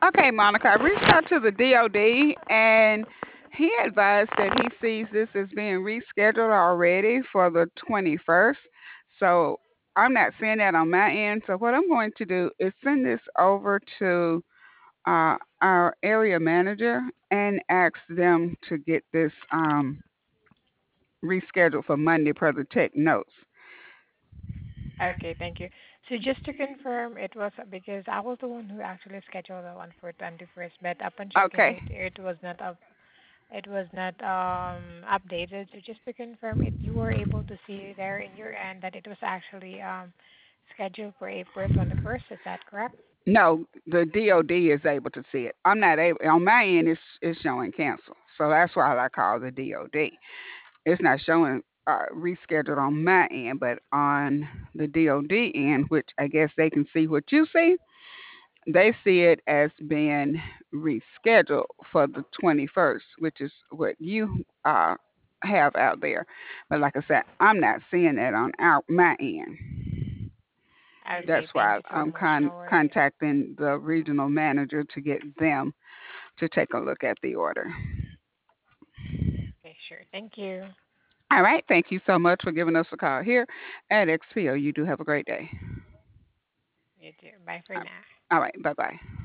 Okay, Monica, I reached out to the DOD and he advised that he sees this as being rescheduled already for the 21st. So I'm not seeing that on my end. So what I'm going to do is send this over to our area manager and ask them to get this rescheduled for Monday per the tech notes. Okay, thank you. So just to confirm, it was because I was the one who actually scheduled the one for 21st, but upon checking Okay. it, it was not updated. So just to confirm, it you were able to see there in your end that it was actually scheduled for April 21st. Is that correct? No, the DOD is able to see it. I'm not able. On my end, it's showing cancel. So that's why I call the DOD. It's not showing rescheduled on my end, but on the DOD end, which I guess they can see what you see, they see it as being rescheduled for the 21st, which is what you have out there. But like I said, I'm not seeing that on my end. That's Okay, thank why you so I'm much. No worries. contacting the regional manager to get them to take a look at the order. Okay, sure. Thank you. All right. Thank you so much for giving us a call here at XPO. You do have a great day. You too. Bye for now. All right. Bye bye.